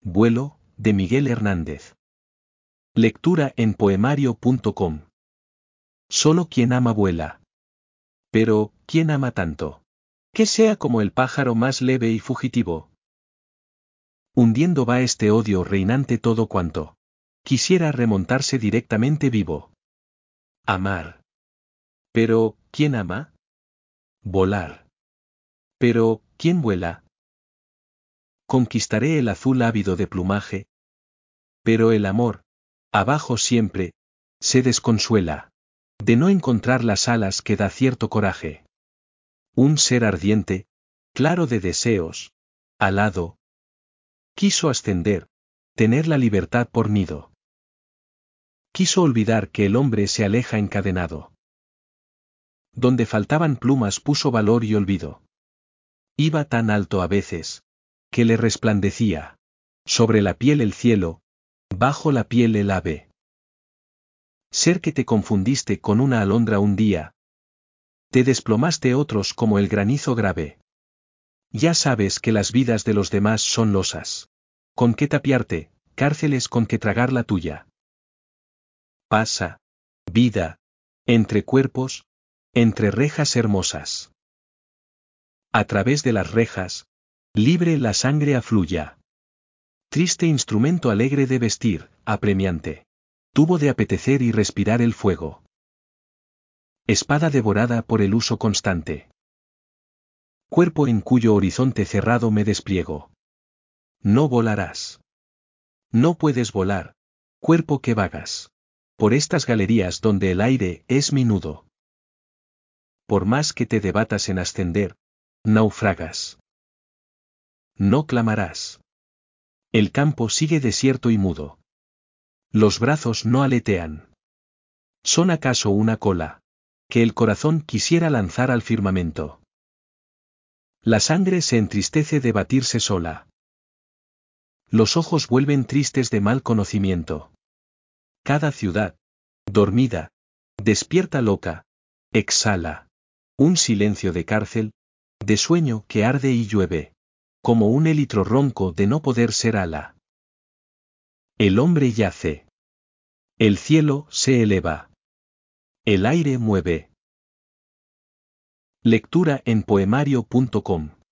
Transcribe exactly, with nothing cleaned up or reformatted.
Vuelo, de Miguel Hernández. Lectura en poemario punto com. Solo quien ama vuela. Pero, ¿quién ama tanto? Que sea como el pájaro más leve y fugitivo. Hundiendo va este odio reinante todo cuanto quisiera remontarse directamente vivo. Amar. Pero, ¿quién ama? Volar. Pero, ¿quién vuela? Conquistaré el azul ávido de plumaje. Pero el amor, abajo siempre, se desconsuela de no encontrar las alas que da cierto coraje. Un ser ardiente, claro de deseos, alado, quiso ascender, tener la libertad por nido. Quiso olvidar que el hombre se aleja encadenado. Donde faltaban plumas puso valor y olvido. Iba tan alto a veces, que le resplandecía, sobre la piel el cielo, bajo la piel el ave. Ser que te confundiste con una alondra un día, te desplomaste otros como el granizo grave. Ya sabes que las vidas de los demás son losas. ¿Con qué tapiarte, cárceles con que tragar la tuya? Pasa, vida, entre cuerpos, entre rejas hermosas. A través de las rejas, libre la sangre afluya. Triste instrumento alegre de vestir, apremiante. Tuvo de apetecer y respirar el fuego. Espada devorada por el uso constante. Cuerpo en cuyo horizonte cerrado me despliego. No volarás. No puedes volar, cuerpo que vagas por estas galerías donde el aire es mi nudo. Por más que te debatas en ascender, naufragas. No clamarás. El campo sigue desierto y mudo. Los brazos no aletean. ¿Son acaso una cola que el corazón quisiera lanzar al firmamento? La sangre se entristece de batirse sola. Los ojos vuelven tristes de mal conocimiento. Cada ciudad, dormida, despierta loca, exhala un silencio de cárcel, de sueño que arde y llueve, como un élitro ronco de no poder ser ala. El hombre yace. El cielo se eleva. El aire mueve. Lectura en poemario punto com.